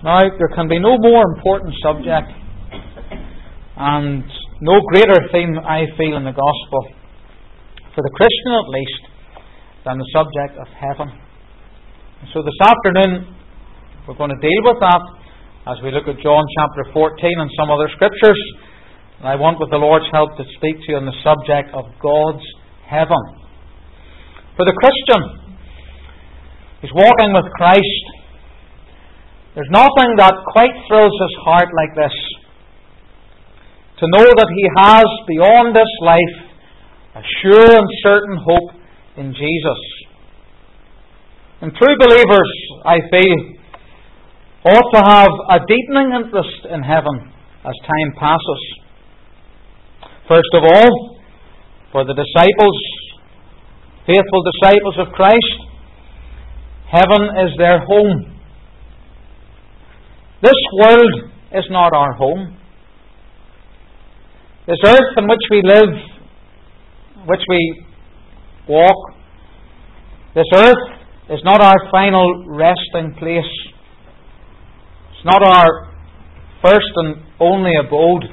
Now, there can be no more important subject and no greater theme, I feel, in the gospel, for the Christian at least, than the subject of heaven. And so this afternoon, we're going to deal with that as we look at John chapter 14 and some other scriptures. And I want, with the Lord's help, to speak to you on the subject of God's heaven. For the Christian, he's walking with Christ. There's nothing that quite thrills his heart like this: to know that he has, beyond this life, a sure and certain hope in Jesus. And true believers, I feel, ought to have a deepening interest in heaven as time passes. First of all, for the disciples, faithful disciples of Christ, heaven is their home. This world is not our home. This earth in which we live, which we walk, this earth is not our final resting place. It's not our first and only abode.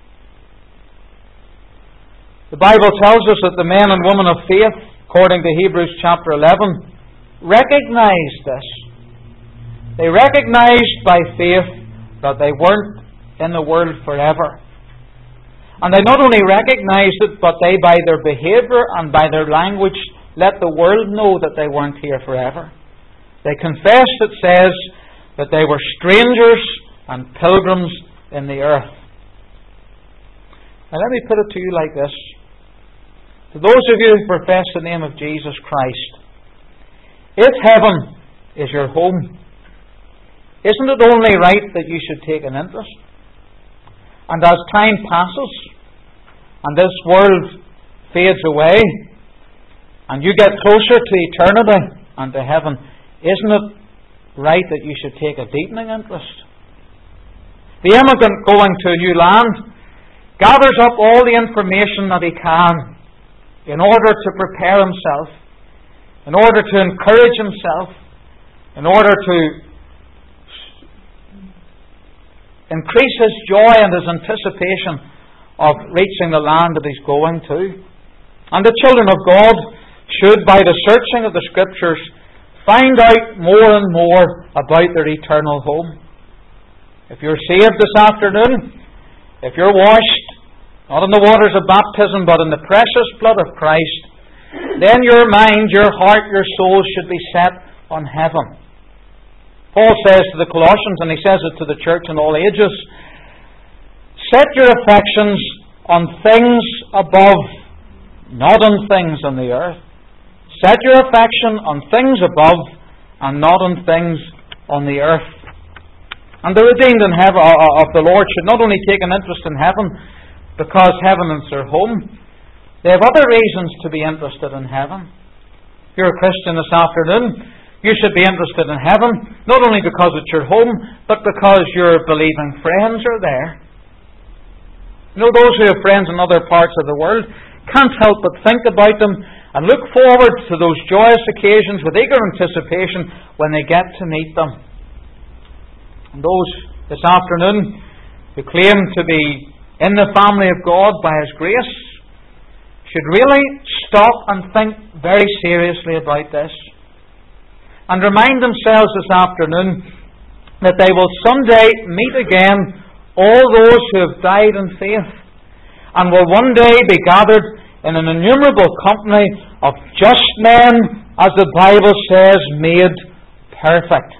The Bible tells us that the men and women of faith, according to Hebrews chapter 11, recognized this. They recognized by faith that they weren't in the world forever. And they not only recognized it, but they, by their behaviour and by their language, let the world know that they weren't here forever. They confessed, it says, that they were strangers and pilgrims in the earth. Now let me put it to you like this. To those of you who profess the name of Jesus Christ, if heaven is your home, isn't it only right that you should take an interest? And as time passes, and this world fades away, and you get closer to eternity and to heaven, isn't it right that you should take a deepening interest? The immigrant going to a new land gathers up all the information that he can in order to prepare himself, in order to encourage himself, in order to increase his joy and his anticipation of reaching the land that he's going to. And the children of God should, by the searching of the Scriptures, find out more and more about their eternal home. If you're saved this afternoon, if you're washed, not in the waters of baptism, but in the precious blood of Christ, then your mind, your heart, your soul should be set on heaven. Paul says to the Colossians, and he says it to the church in all ages, set your affections on things above, not on things on the earth. Set your affection on things above and not on things on the earth. And the redeemed in heaven of the Lord should not only take an interest in heaven because heaven is their home, they have other reasons to be interested in heaven. If you're a Christian this afternoon, you should be interested in heaven, not only because it's your home, but because your believing friends are there. You know, those who have friends in other parts of the world can't help but think about them and look forward to those joyous occasions with eager anticipation when they get to meet them. And those this afternoon who claim to be in the family of God by His grace should really stop and think very seriously about this, and remind themselves this afternoon that they will someday meet again all those who have died in faith, and will one day be gathered in an innumerable company of just men, as the Bible says, made perfect.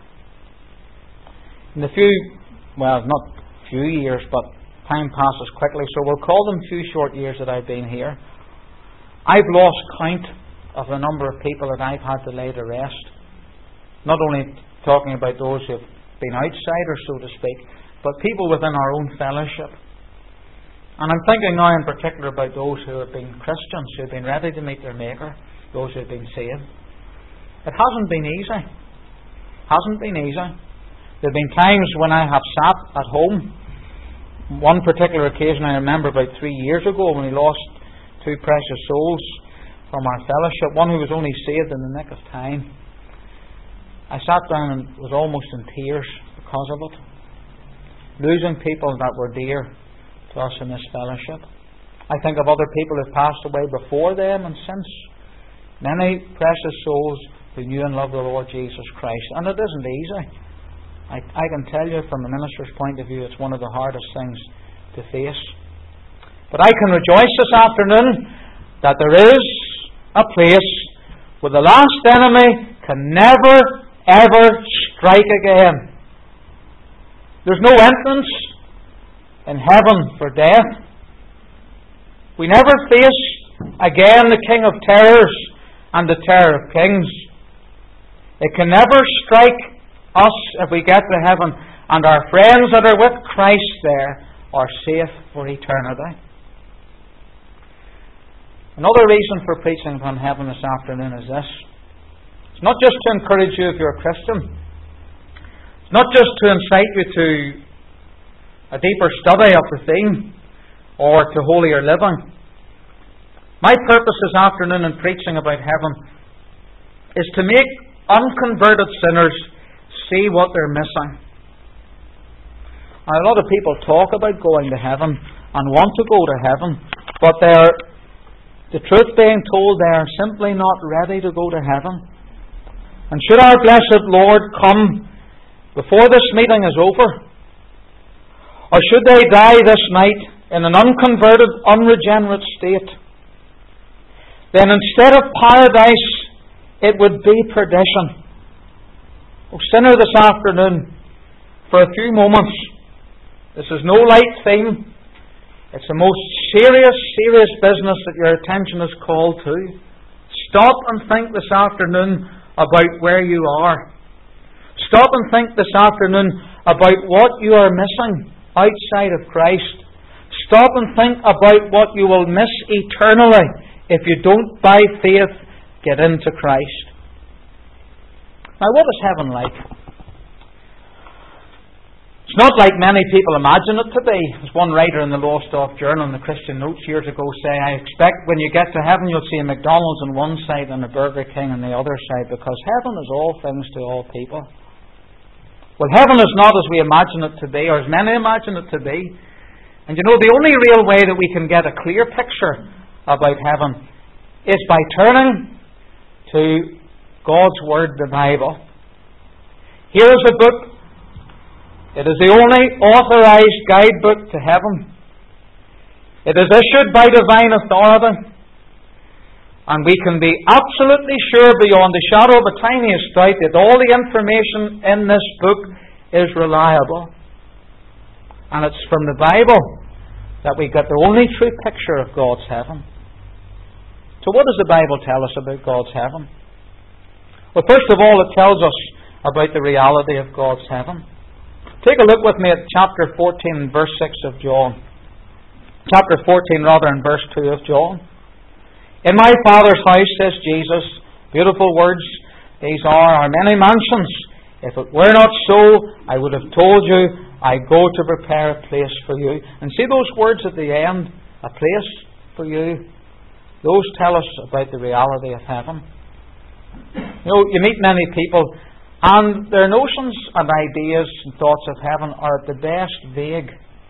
In the not few years, but time passes quickly, so we'll call them few short years that I've been here, I've lost count of the number of people that I've had to lay to rest. Not only talking about those who have been outsiders, so to speak, but people within our own fellowship. And I'm thinking now in particular about those who have been Christians, who have been ready to meet their Maker, those who have been saved. It hasn't been easy. Hasn't been easy. There have been times when I have sat at home. One particular occasion I remember about 3 years ago when we lost two precious souls from our fellowship, one who was only saved in the nick of time. I sat down and was almost in tears because of it. Losing people that were dear to us in this fellowship. I think of other people who passed away before them and since. Many precious souls who knew and loved the Lord Jesus Christ. And it isn't easy. I can tell you from a minister's point of view, it's one of the hardest things to face. But I can rejoice this afternoon that there is a place where the last enemy can never, ever strike again. There's no entrance in heaven for death. We never face again the King of Terrors and the Terror of Kings. It can never strike us if we get to heaven, and our friends that are with Christ there are safe for eternity. Another reason for preaching on heaven this afternoon is this. It's not just to encourage you if you're a Christian. It's not just to incite you to a deeper study of the theme or to holier living. My purpose this afternoon in preaching about heaven is to make unconverted sinners see what they're missing. And a lot of people talk about going to heaven and want to go to heaven, but the truth being told, they are simply not ready to go to heaven. And should our blessed Lord come before this meeting is over, or should they die this night in an unconverted, unregenerate state, then instead of paradise, it would be perdition. Oh, sinner, this afternoon, for a few moments, this is no light theme. It's the most serious business that your attention is called to. Stop and think this afternoon about where you are. Stop and think this afternoon about what you are missing outside of Christ. Stop and think about what you will miss eternally if you don't, by faith, get into Christ. Now, what is heaven like? It's not like many people imagine it to be. As one writer in the Lowestoft Journal in the Christian Notes years ago say, I expect when you get to heaven you'll see a McDonald's on one side and a Burger King on the other side, because heaven is all things to all people. Well, heaven is not as we imagine it to be, or as many imagine it to be. And you know, the only real way that we can get a clear picture about heaven is by turning to God's Word, the Bible. Here is a book. It is the only authorized guidebook to heaven. It is issued by divine authority. And we can be absolutely sure beyond the shadow of the tiniest doubt that all the information in this book is reliable. And it's from the Bible that we get the only true picture of God's heaven. So what does the Bible tell us about God's heaven? Well, first of all, it tells us about the reality of God's heaven. Take a look with me at chapter 14, verse 6 of John. Chapter 14, rather, and verse 2 of John. In my Father's house, says Jesus, beautiful words these are many mansions. If it were not so, I would have told you, I go to prepare a place for you. And see those words at the end, a place for you. Those tell us about the reality of heaven. You know, you meet many people, and their notions and ideas and thoughts of heaven are at the best vague.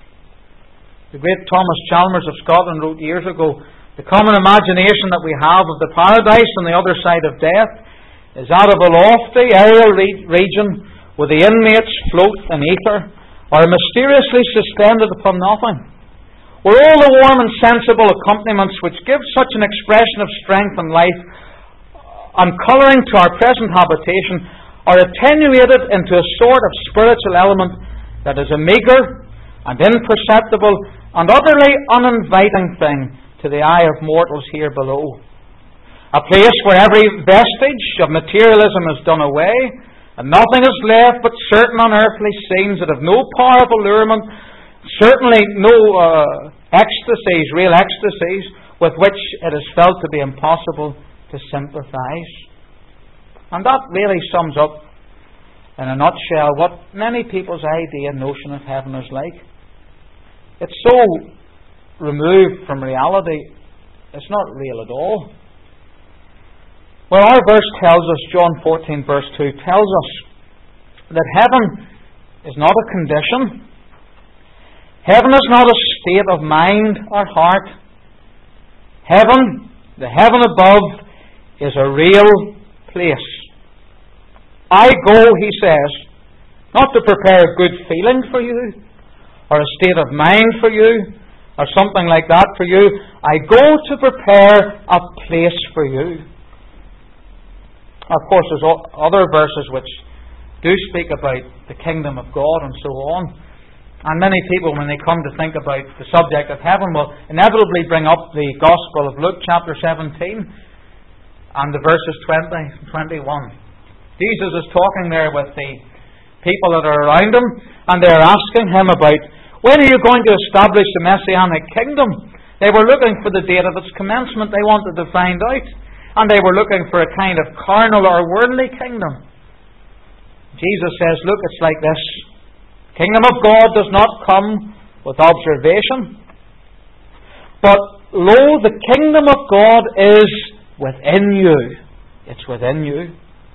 The great Thomas Chalmers of Scotland wrote years ago, the common imagination that we have of the paradise on the other side of death is that of a lofty aerial region where the inmates float in ether or are mysteriously suspended upon nothing, where all the warm and sensible accompaniments which give such an expression of strength and life and colouring to our present habitation are attenuated into a sort of spiritual element that is a meagre and imperceptible and utterly uninviting thing to the eye of mortals here below. A place where every vestige of materialism is done away and nothing is left but certain unearthly scenes that have no power of allurement, certainly no real ecstasies with which it is felt to be impossible to sympathize. And that really sums up, in a nutshell, what many people's idea and notion of heaven is like. It's so removed from reality, it's not real at all. Well, our verse tells us, John 14 verse 2, tells us that heaven is not a condition. Heaven is not a state of mind or heart. Heaven, the heaven above, is a real place. I go, he says, not to prepare a good feeling for you, or a state of mind for you, or something like that for you. I go to prepare a place for you. Of course, there's other verses which do speak about the kingdom of God and so on. And many people, when they come to think about the subject of heaven, will inevitably bring up the Gospel of Luke chapter 17 and the verses 20 and 21. Jesus is talking there with the people that are around him, and they're asking him about, when are you going to establish the Messianic kingdom? They were looking for the date of its commencement. They wanted to find out. And they were looking for a kind of carnal or worldly kingdom. Jesus says, look, it's like this. Kingdom of God does not come with observation. But lo, the kingdom of God is within you. It's within you.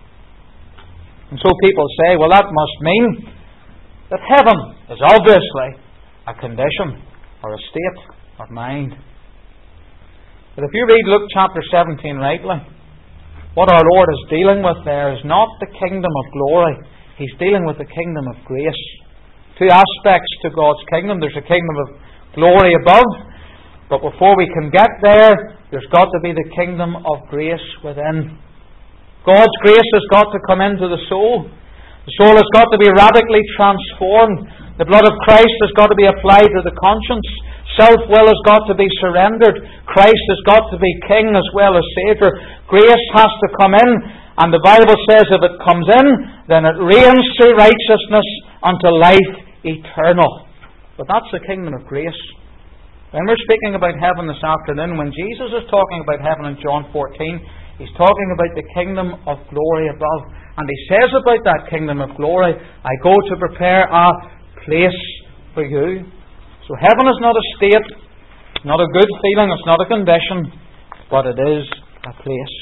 And so people say, well, that must mean that heaven is obviously a condition or a state of mind. But if you read Luke chapter 17 rightly, what our Lord is dealing with there is not the kingdom of glory. He's dealing with the kingdom of grace. Two aspects to God's kingdom. There's a kingdom of glory above, but before we can get there, there's got to be the kingdom of grace within. God's grace has got to come into the soul. The soul has got to be radically transformed. The blood of Christ has got to be applied to the conscience. Self-will has got to be surrendered. Christ has got to be King as well as Saviour. Grace has to come in, and the Bible says if it comes in, then it reigns through righteousness unto life eternal. But that's the kingdom of grace. When we're speaking about heaven this afternoon, when Jesus is talking about heaven in John 14, he's talking about the kingdom of glory above. And he says about that kingdom of glory, I go to prepare a place for you. So heaven is not a state, not a good feeling, it's not a condition, but it is a place.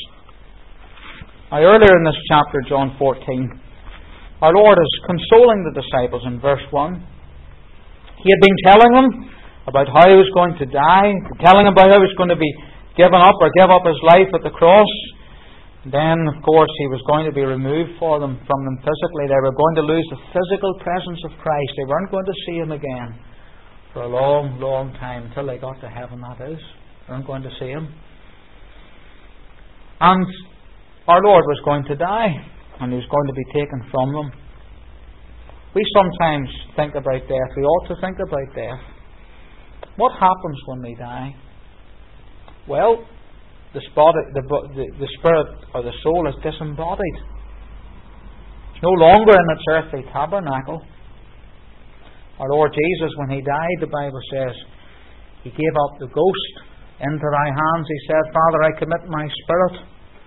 Now earlier in this chapter, John 14, our Lord is consoling the disciples in verse 1. He had been telling them about how He was going to die, telling them about how He was going to be given up or give up His life at the cross. Then, of course, He was going to be removed from them physically. They were going to lose the physical presence of Christ. They weren't going to see Him again for a long, long time, until they got to heaven, that is. They weren't going to see Him. And our Lord was going to die, and He was going to be taken from them. We sometimes think about death. We ought to think about death. What happens when we die? Well, the spirit or the soul is disembodied. It's no longer in its earthly tabernacle. Our Lord Jesus, when He died, the Bible says, He gave up the ghost into Thy hands. He said, Father, I commit my spirit.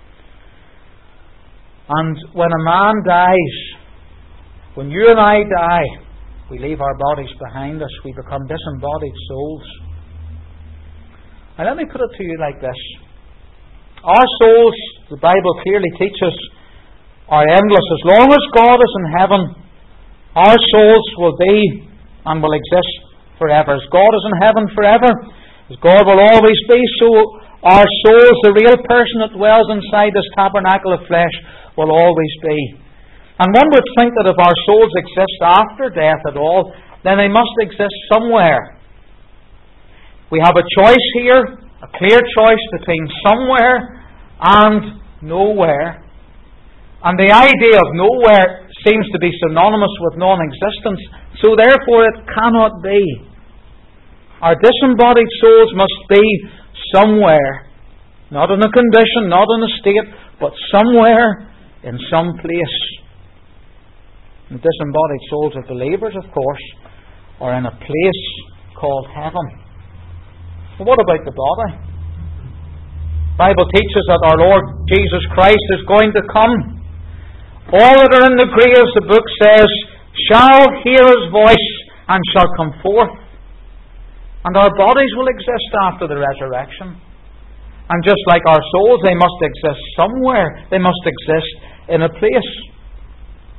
And when a man dies, when you and I die, we leave our bodies behind us. We become disembodied souls. Now let me put it to you like this. Our souls, the Bible clearly teaches, are endless. As long as God is in heaven, our souls will be and will exist forever. As God is in heaven forever, as God will always be, so our souls, the real person that dwells inside this tabernacle of flesh, will always be. And one would think that if our souls exist after death at all, then they must exist somewhere. We have a choice here, a clear choice between somewhere and nowhere. And the idea of nowhere seems to be synonymous with non-existence, so therefore it cannot be. Our disembodied souls must be somewhere. Not in a condition, not in a state, but somewhere, in some place. The disembodied souls of believers, of course, are in a place called heaven. But what about the body? The Bible teaches that our Lord Jesus Christ is going to come. All that are in the graves, the book says, shall hear His voice and shall come forth. And our bodies will exist after the resurrection. And just like our souls, they must exist somewhere. They must exist in a place.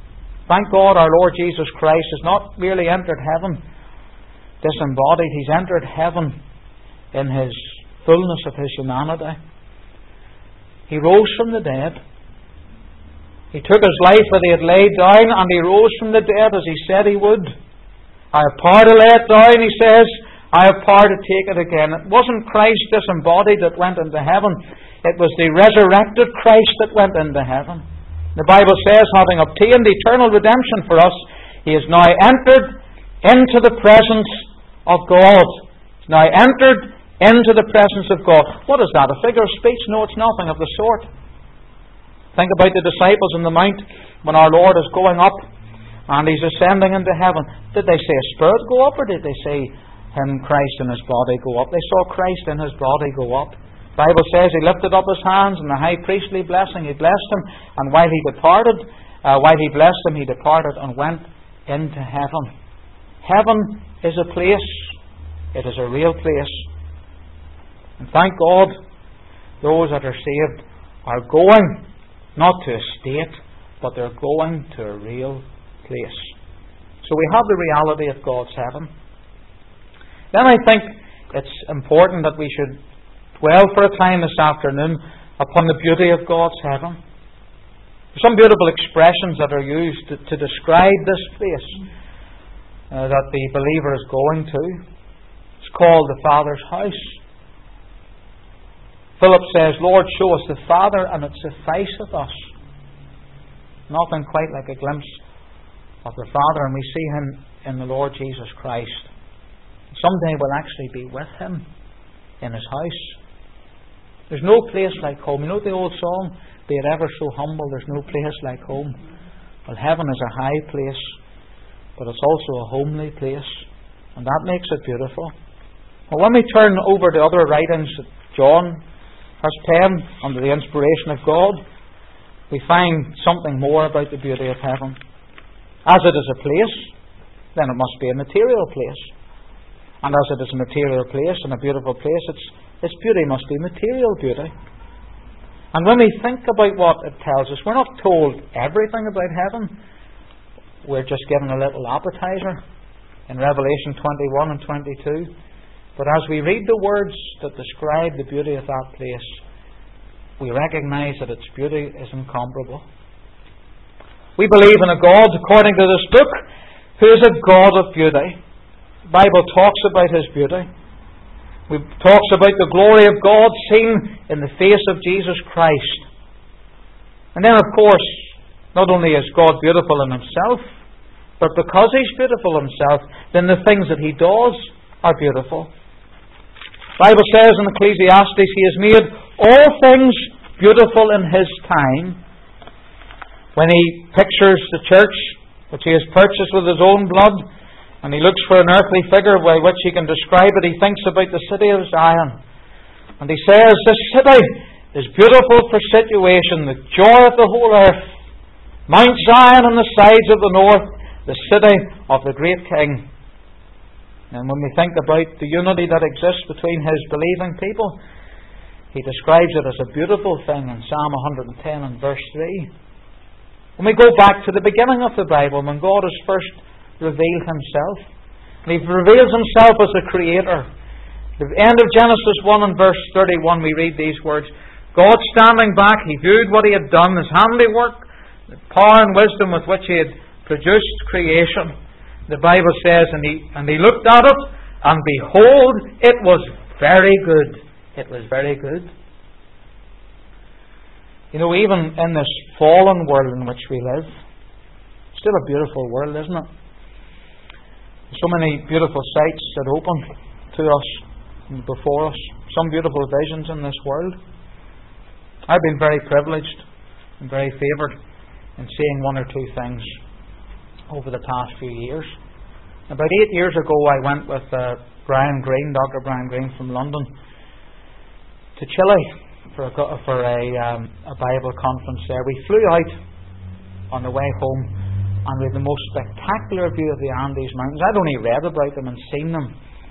Thank God our Lord Jesus Christ has not merely entered heaven disembodied. He's entered heaven in His fullness of His humanity. He rose from the dead. He took His life that He had laid down, and He rose from the dead as He said He would. I have power to lay it down, He says. I have power to take it again. It wasn't Christ disembodied that went into heaven. It was the resurrected Christ that went into heaven. The Bible says, having obtained eternal redemption for us, He has now entered into the presence of God. He's now entered into the presence of God. What is that? A figure of speech? No, it's nothing of the sort. Think about the disciples on the mount when our Lord is going up and He's ascending into heaven. Did they say a spirit go up, or did they say Him, Christ, in His body go up? They saw Christ in His body go up. The Bible says He lifted up His hands and the high priestly blessing. He blessed Him, and while He blessed Him, He departed and went into heaven. Heaven is a place. It is a real place. And thank God, those that are saved are going not to a state, but they're going to a real place. So we have the reality of God's heaven. Then I think it's important that we should dwell for a time this afternoon upon the beauty of God's heaven. There's some beautiful expressions that are used to describe this place that the believer is going to. It's called the Father's house. Philip says, Lord, show us the Father, and it sufficeth us. Nothing quite like a glimpse of the Father, and we see Him in the Lord Jesus Christ. Someday we'll actually be with Him in His house. There's no place like home. You know the old song, be it ever so humble, there's no place like home. Well, heaven is a high place, but it's also a homely place, and that makes it beautiful. Well, when we turn over to other writings, John has penned under the inspiration of God, we find something more about the beauty of heaven. As it is a place, then it must be a material place. And as it is a material place and a beautiful place, its beauty must be material beauty. And when we think about what it tells us, we're not told everything about heaven. We're just given a little appetizer in Revelation 21 and 22. But as we read the words that describe the beauty of that place, we recognize that its beauty is incomparable. We believe in a God, according to this book, who is a God of beauty. The Bible talks about His beauty. It talks about the glory of God seen in the face of Jesus Christ. And then, of course, not only is God beautiful in Himself, but because He's beautiful Himself, then the things that He does are beautiful. The Bible says in Ecclesiastes, He has made all things beautiful in His time. When He pictures the church, which He has purchased with His own blood, and He looks for an earthly figure by which He can describe it, He thinks about the city of Zion. And He says, this city is beautiful for situation, the joy of the whole earth. Mount Zion on the sides of the north, the city of the great King. And when we think about the unity that exists between His believing people, He describes it as a beautiful thing in Psalm 110 and verse 3. When we go back to the beginning of the Bible, when God has first revealed Himself, and He reveals Himself as the Creator. At the end of Genesis 1 and verse 31, we read these words, God standing back, He viewed what He had done, His handiwork, the power and wisdom with which He had produced creation. The Bible says, and he looked at it, and behold, it was very good. It was very good. You know, even in this fallen world in which we live, it's still a beautiful world, isn't it? So many beautiful sights that open to us and before us. Some beautiful visions in this world. I've been very privileged and very favoured in seeing one or two things over the past few years. About 8 years ago, I went with Brian Green, Dr. Brian Green from London, to Chile for a Bible conference there. We flew out on the way home, and we had the most spectacular view of the Andes Mountains. I'd only read about them and seen them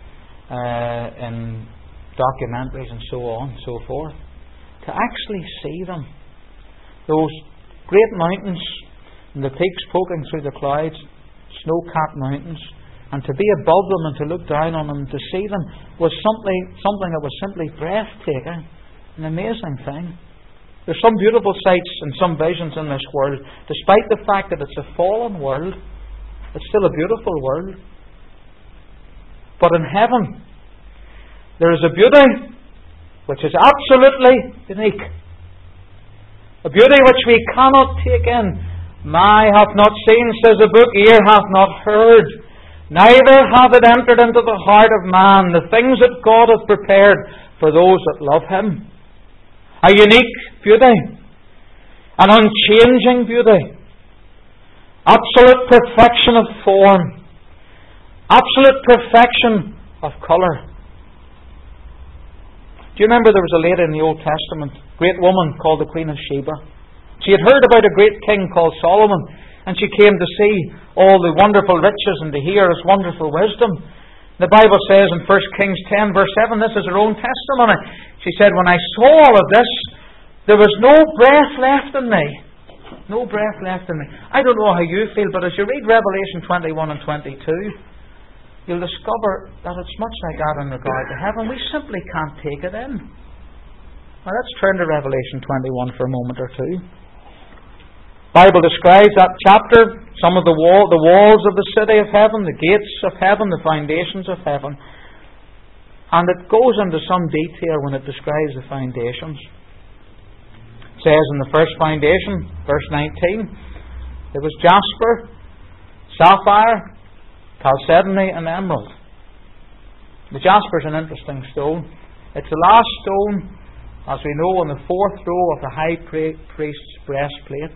in documentaries and so on and so forth. To actually see them, those great mountains and the peaks poking through the clouds, snow-capped mountains, and to be above them and to look down on them and to see them was something that was simply breathtaking, an amazing thing. There's some beautiful sights and some visions in this world. Despite the fact that it's a fallen world, it's still a beautiful world. But in heaven, there is a beauty which is absolutely unique. A beauty which we cannot take in. "Eye hath not seen," says the book, "ear hath not heard, neither hath it entered into the heart of man the things that God hath prepared for those that love Him." A unique beauty, an unchanging beauty, absolute perfection of form, absolute perfection of colour. Do you remember there was a lady in the Old Testament, a great woman called the Queen of Sheba? She had heard about a great king called Solomon, and she came to see all the wonderful riches and to hear his wonderful wisdom. The Bible says in 1 Kings 10 verse 7, this is her own testimony. She said, "When I saw all of this, there was no breath left in me." No breath left in me. I don't know how you feel, but as you read Revelation 21 and 22, you'll discover that it's much like that in regard to heaven. We simply can't take it in. Now let's turn to Revelation 21 for a moment or two. The Bible describes that chapter, some of the walls of the city of heaven, the gates of heaven, the foundations of heaven. And it goes into some detail when it describes the foundations. It says in the first foundation, verse 19, there was jasper, sapphire, chalcedony and emerald. The jasper is an interesting stone. It's the last stone, as we know, on the fourth row of the high priest's breastplate.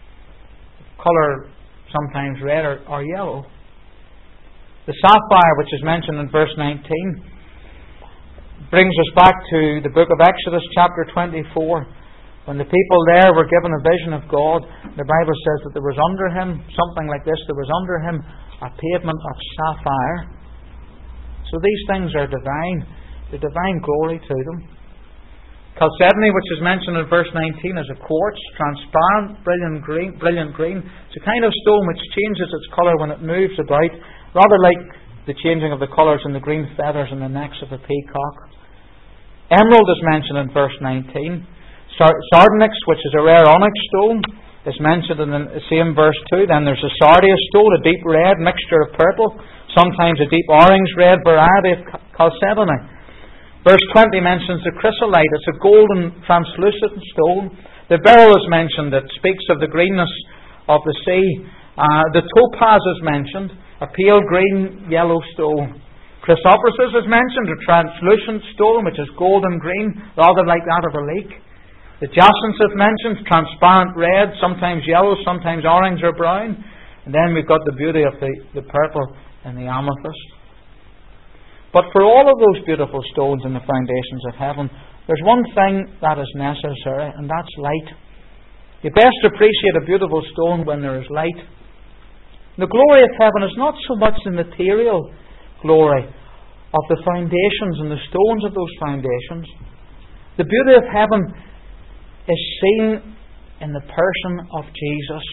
Colour sometimes red or yellow. The sapphire, which is mentioned in verse 19, brings us back to the book of Exodus chapter 24. When the people there were given a vision of God, the Bible says that there was under him, something like this, there was under him a pavement of sapphire. So these things are divine. The divine glory to them. Chalcedony, which is mentioned in verse 19, is a quartz, transparent, brilliant green. It's a kind of stone which changes its colour when it moves about, rather like the changing of the colours in the green feathers in the necks of a peacock. Emerald is mentioned in verse 19. Sardonyx, which is a rare onyx stone, is mentioned in the same verse 2. Then there's a sardius stone, a deep red mixture of purple, sometimes a deep orange red variety of chalcedony. Verse 20 mentions the chrysolite. It's a golden translucent stone. The beryl is mentioned. It speaks of the greenness of the sea. The topaz is mentioned, a pale green yellow stone. Chrysoprasus is mentioned, a translucent stone which is golden green, rather like that of a lake. The jacinth is mentioned, transparent red, sometimes yellow, sometimes orange or brown. And then we've got the beauty of the purple and the amethyst. But for all of those beautiful stones in the foundations of heaven, there's one thing that is necessary, and that's light. You best appreciate a beautiful stone when there is light. The glory of heaven is not so much the material glory of the foundations and the stones of those foundations. The beauty of heaven is seen in the person of Jesus.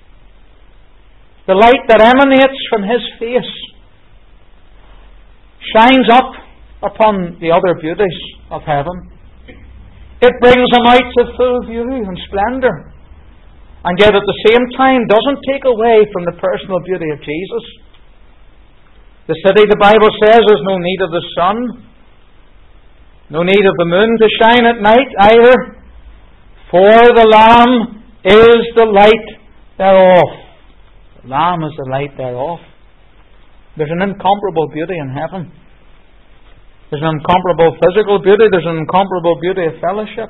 The light that emanates from His face shines up upon the other beauties of heaven. It brings them out to full view and splendour, and yet at the same time doesn't take away from the personal beauty of Jesus. The city, the Bible says, has no need of the sun, no need of the moon to shine at night either, for the Lamb is the light thereof. The Lamb is the light thereof. There's an incomparable beauty in heaven. There's an incomparable physical beauty. There's an incomparable beauty of fellowship.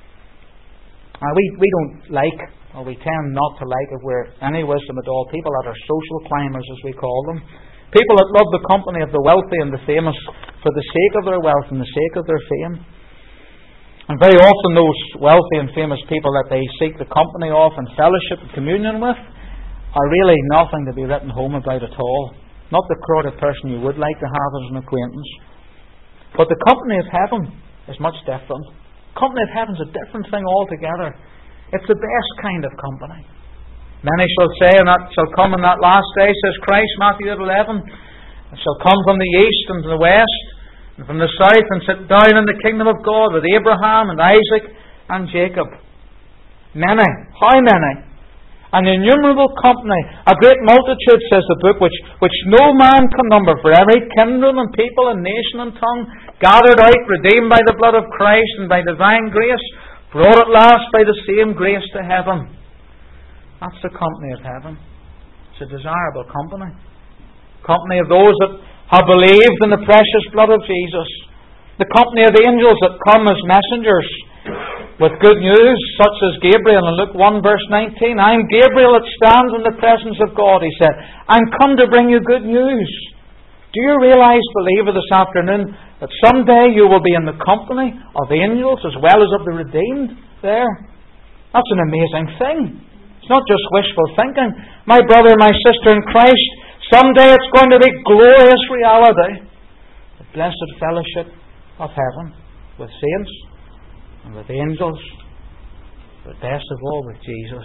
We don't like, or we tend not to like, if we're any wisdom at all, people that are social climbers, as we call them. People that love the company of the wealthy and the famous for the sake of their wealth and the sake of their fame. And very often those wealthy and famous people that they seek the company of and fellowship and communion with are really nothing to be written home about at all. Not the sort of person you would like to have as an acquaintance. But the company of heaven is much different. The company of heaven is a different thing altogether. It's the best kind of company. Many shall say, and that shall come in that last day, says Christ, Matthew 11, and shall come from the east and from the west, and from the south, and sit down in the kingdom of God with Abraham and Isaac and Jacob. Many. How many? An innumerable company, a great multitude, says the book, which no man can number, for every kindred and people and nation and tongue, gathered out, redeemed by the blood of Christ and by divine grace, brought at last by the same grace to heaven. That's the company of heaven. It's a desirable company. Company of those that have believed in the precious blood of Jesus. The company of the angels that come as messengers with good news, such as Gabriel in Luke 1 verse 19. I am Gabriel that stands in the presence of God, he said. I'm come to bring you good news. Do you realize, believer, this afternoon, that someday you will be in the company of angels as well as of the redeemed there? That's an amazing thing. It's not just wishful thinking. My brother, my sister in Christ, someday it's going to be glorious reality. The blessed fellowship of heaven with saints and with angels, but best of all with Jesus.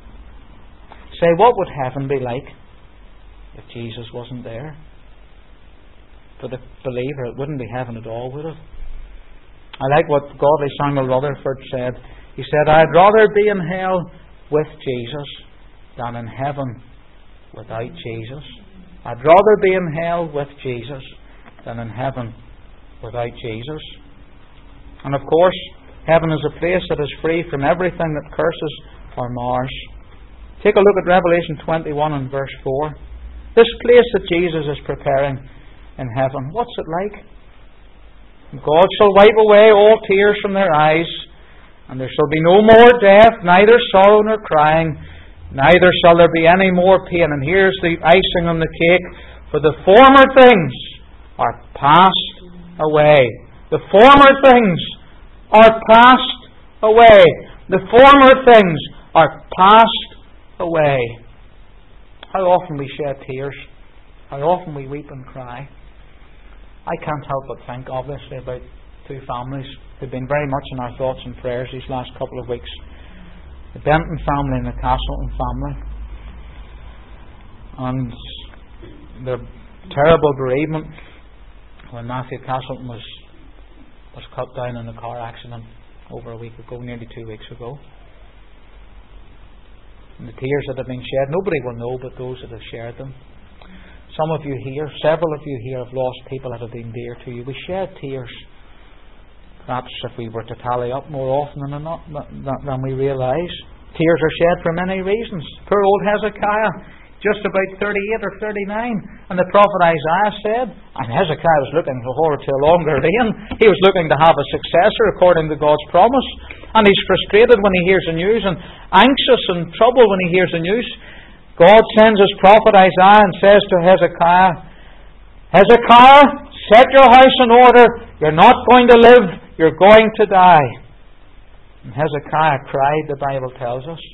Say, what would heaven be like if Jesus wasn't there? For the believer, it wouldn't be heaven at all, would it? I like what godly Samuel Rutherford said. He said, I'd rather be in hell with Jesus than in heaven without Jesus. I'd rather be in hell with Jesus than in heaven without Jesus. And of course, heaven is a place that is free from everything that curses or mars. Take a look at Revelation 21 and verse 4. This place that Jesus is preparing in heaven, what's it like? God shall wipe away all tears from their eyes, and there shall be no more death, neither sorrow nor crying, neither shall there be any more pain. And here's the icing on the cake. For the former things are passed away. The former things are passed away. The former things are passed away. How often we shed tears. How often we weep and cry. I can't help but think, obviously, about two families who've been very much in our thoughts and prayers these last couple of weeks. The Benton family and the Castleton family. And the terrible bereavement when Matthew Castleton was cut down in a car accident over a week ago, nearly 2 weeks ago. And the tears that have been shed, nobody will know but those that have shared them. Some of you here, several of you here have lost people that have been dear to you. We shed tears. Perhaps if we were to tally up more often than we realise. Tears are shed for many reasons. Poor old Hezekiah, just about 38 or 39. And the prophet Isaiah said, and Hezekiah was looking forward to a longer reign. He was looking to have a successor according to God's promise. And he's frustrated when he hears the news and anxious and troubled when he hears the news. God sends his prophet Isaiah and says to Hezekiah, Hezekiah, set your house in order. You're not going to live. You're going to die. And Hezekiah cried, the Bible tells us.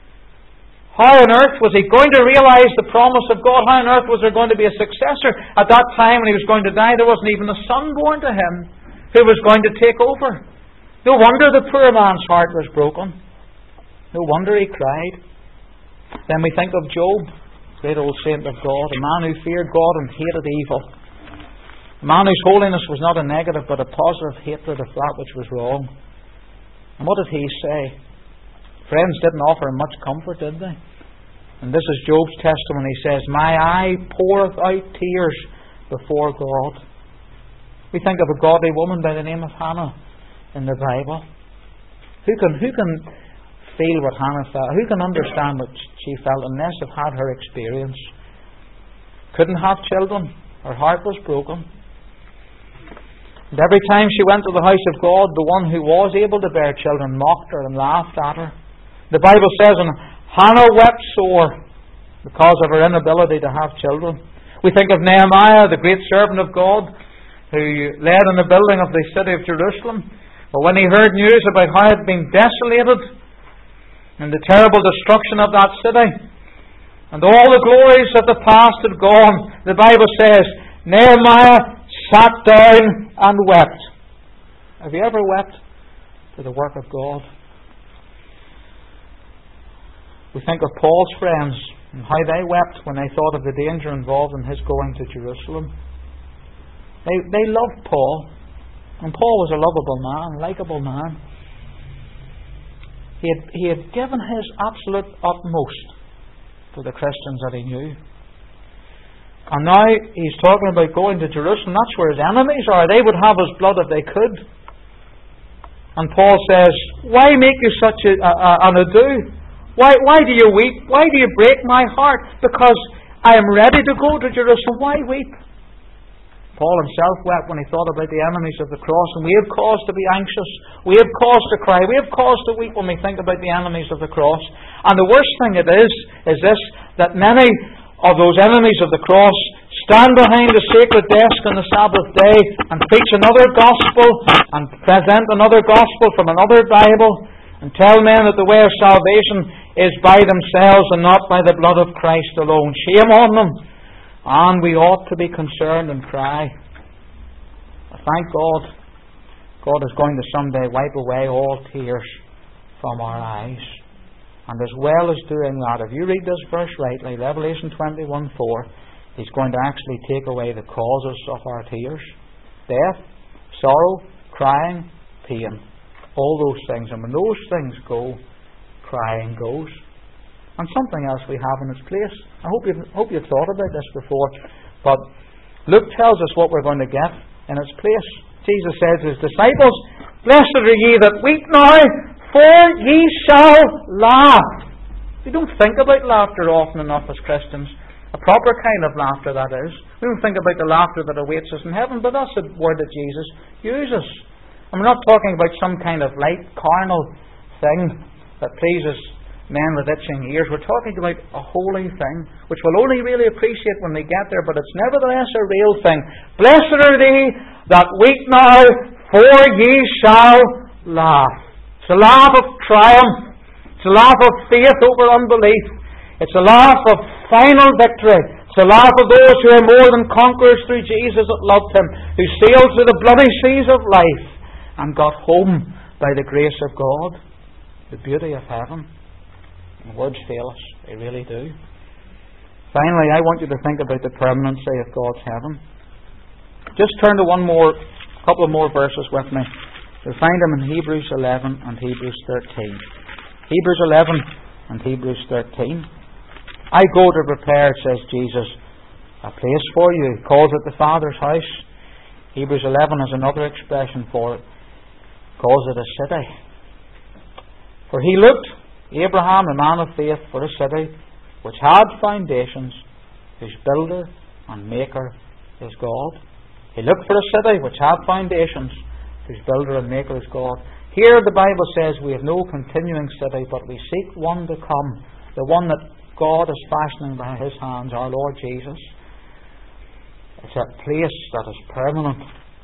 How on earth was he going to realize the promise of God? How on earth was there going to be a successor? At that time when he was going to die, there wasn't even a son born to him who was going to take over. No wonder the poor man's heart was broken. No wonder he cried. Then we think of Job, great old saint of God, a man who feared God and hated evil. A man whose holiness was not a negative but a positive hatred of that which was wrong. And what did he say? Friends didn't offer him much comfort, did they? And this is Job's testimony. He says, my eye poureth out tears before God. We think of a godly woman by the name of Hannah in the Bible. Who can feel what Hannah felt? Who can understand what she felt unless they've had her experience? Couldn't have children. Her heart was broken. And every time she went to the house of God, the one who was able to bear children mocked her and laughed at her. The Bible says, and Hannah wept sore because of her inability to have children. We think of Nehemiah, the great servant of God, who led in the building of the city of Jerusalem. But when he heard news about how it had been desolated and the terrible destruction of that city, and all the glories of the past had gone, the Bible says, Nehemiah sat down and wept. Have you ever wept for the work of God? We think of Paul's friends and how they wept when they thought of the danger involved in his going to Jerusalem. They loved Paul, and Paul was a lovable man, likeable man. He had given his absolute utmost to the Christians that he knew. And now he's talking about going to Jerusalem. That's where his enemies are. They would have his blood if they could. And Paul says, why make you such an ado? Why do you weep? Why do you break my heart? Because I am ready to go to Jerusalem. Why weep? Paul himself wept when he thought about the enemies of the cross, and we have cause to be anxious. We have cause to cry. We have cause to weep when we think about the enemies of the cross. And the worst thing it is this, that many of those enemies of the cross stand behind the sacred desk on the Sabbath day and preach another gospel and present another gospel from another Bible and tell men that the way of salvation is by themselves and not by the blood of Christ alone. Shame on them. And we ought to be concerned and cry. Thank God. God is going to someday wipe away all tears from our eyes. And as well as doing that, if you read this verse rightly, Revelation 21:4, He's going to actually take away the causes of our tears. Death, sorrow, crying, pain. All those things. And when those things go, crying goes. And something else we have in its place. I hope you've thought about this before. But Luke tells us what we're going to get in its place. Jesus said to His disciples, "Blessed are ye that weep now, for ye shall laugh." We don't think about laughter often enough as Christians. A proper kind of laughter, that is. We don't think about the laughter that awaits us in heaven, but that's the word that Jesus uses. And we're not talking about some kind of light, carnal thing that pleases men with itching ears. We're talking about a holy thing, which we'll only really appreciate when we get there, but it's nevertheless a real thing. Blessed are they that weep now, for ye shall laugh. It's a laugh of triumph. It's a laugh of faith over unbelief. It's a laugh of final victory. It's a laugh of those who are more than conquerors through Jesus that loved Him, who sailed through the bloody seas of life and got home by the grace of God. The beauty of heaven. Words fail us. They really do. Finally, I want you to think about the permanency of God's heaven. Just turn to a couple of more verses with me. You'll find them in Hebrews 11 and Hebrews 13. Hebrews 11 and Hebrews 13. I go to prepare, says Jesus, a place for you. He calls it the Father's house. Hebrews 11 has another expression for it. He calls it a city. For He looked, Abraham, a man of faith, for a city which had foundations, whose builder and maker is God. He looked for a city which had foundations, whose builder and maker is God. Here the Bible says we have no continuing city, but we seek one to come, the one that God is fashioning by His hands, our Lord Jesus. It's a place that is permanent.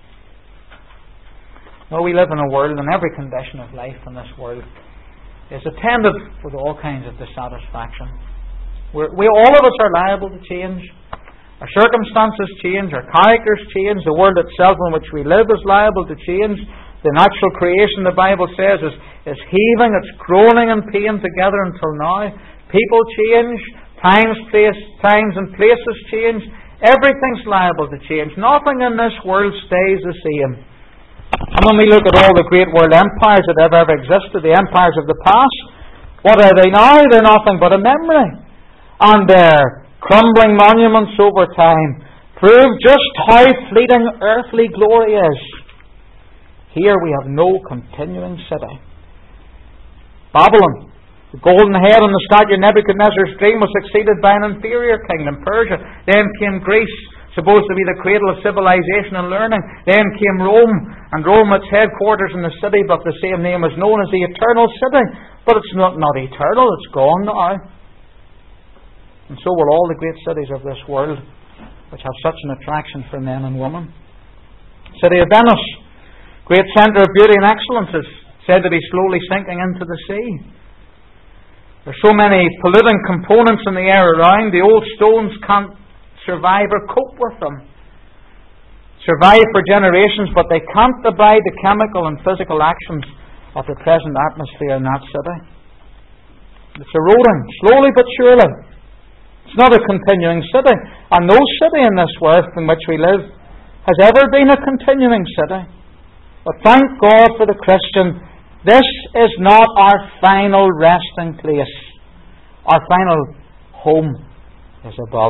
Now, we live in a world, and every condition of life in this world is attended with all kinds of dissatisfaction. All of us are liable to change. Our circumstances change, our characters change, the world itself in which we live is liable to change. The natural creation, the Bible says, is heaving, it's groaning in pain together until now. People change, times and places change. Everything's liable to change. Nothing in this world stays the same. And when we look at all the great world empires that have ever existed, the empires of the past, what are they now? They're nothing but a memory. And their crumbling monuments over time prove just how fleeting earthly glory is. Here we have no continuing city. Babylon, the golden head on the statue Nebuchadnezzar's dream, was succeeded by an inferior kingdom, Persia. Then came Greece, supposed to be the cradle of civilization and learning. Then came Rome, and Rome, its headquarters in the city of the same name, is known as the Eternal City. But it's not eternal, it's gone now. And so will all the great cities of this world, which have such an attraction for men and women. City of Venice, great centre of beauty and excellence, is said to be slowly sinking into the sea. There's so many polluting components in the air around, the old stones can't survive or cope with them. Survive for generations, but they can't abide the chemical and physical actions of the present atmosphere in that city. It's eroding, slowly but surely. It's not a continuing city. And no city in this world in which we live has ever been a continuing city. But thank God for the Christian, this is not our final resting place. Our final home is above.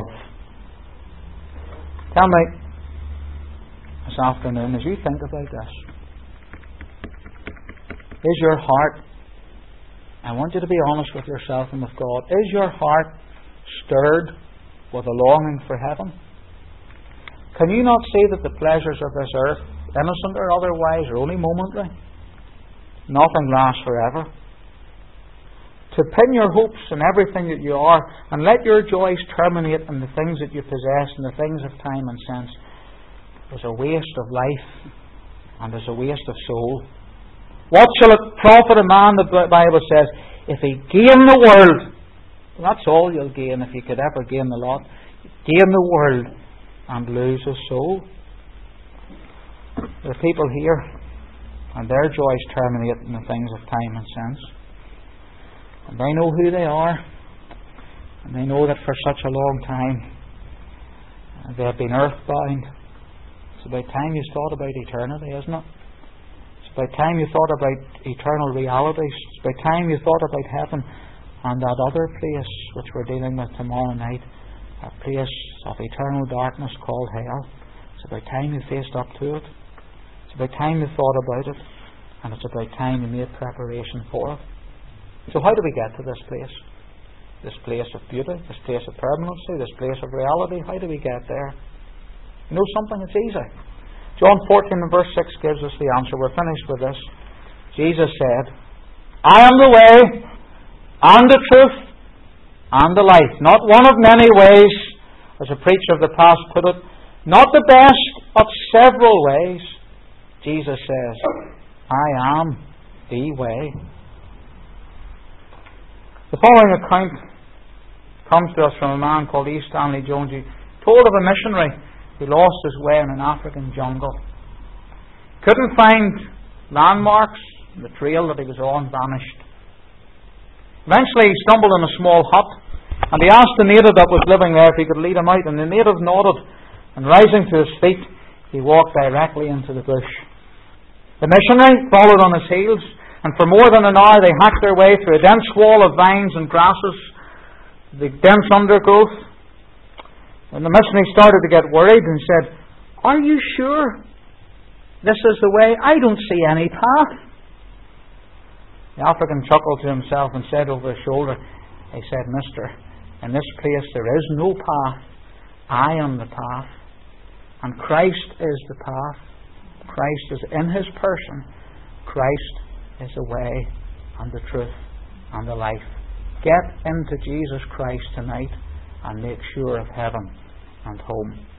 Tell me this afternoon, as you think about this, is your heart, I want you to be honest with yourself and with God, is your heart stirred with a longing for heaven? Can you not see that the pleasures of this earth, innocent or otherwise, are only momentary? Nothing lasts forever. To pin your hopes in everything that you are and let your joys terminate in the things that you possess and the things of time and sense is a waste of life and is a waste of soul. What shall it profit a man, the Bible says, if he gain the world? Well, that's all you'll gain if you could ever gain the lot. Gain the world and lose his soul. There are people here and their joys terminate in the things of time and sense. And they know who they are, and they know that for such a long time they have been earthbound. It's about time you thought about eternity, isn't it? It's about time you thought about eternal realities. It's about time you thought about heaven and that other place which we're dealing with tomorrow night, a place of eternal darkness called hell. It's about time you faced up to it. It's about time you thought about it, and it's about time you made preparation for it. So how do we get to this place? This place of beauty, this place of permanency, this place of reality. How do we get there? You know something? It's easy. John 14 and verse 6 gives us the answer. We're finished with this. Jesus said, I am the way and the truth and the life. Not one of many ways, as a preacher of the past put it. Not the best of several ways. Jesus says, I am the way. The following account comes to us from a man called E. Stanley Jones. He told of a missionary who lost his way in an African jungle. Couldn't find landmarks. The trail that he was on vanished. Eventually he stumbled on a small hut, and he asked the native that was living there if he could lead him out, and the native nodded, and rising to his feet he walked directly into the bush. The missionary followed on his heels, and for more than an hour they hacked their way through a dense wall of vines and grasses, the dense undergrowth. And the missionary started to get worried and said, Are you sure this is the way? I don't see any path. The African chuckled to himself and said over his shoulder, he said, Mister, in this place there is no path. I am the path. And Christ is the path. Christ is in His person. Christ is the way and the truth and the life. Get into Jesus Christ tonight and make sure of heaven and home.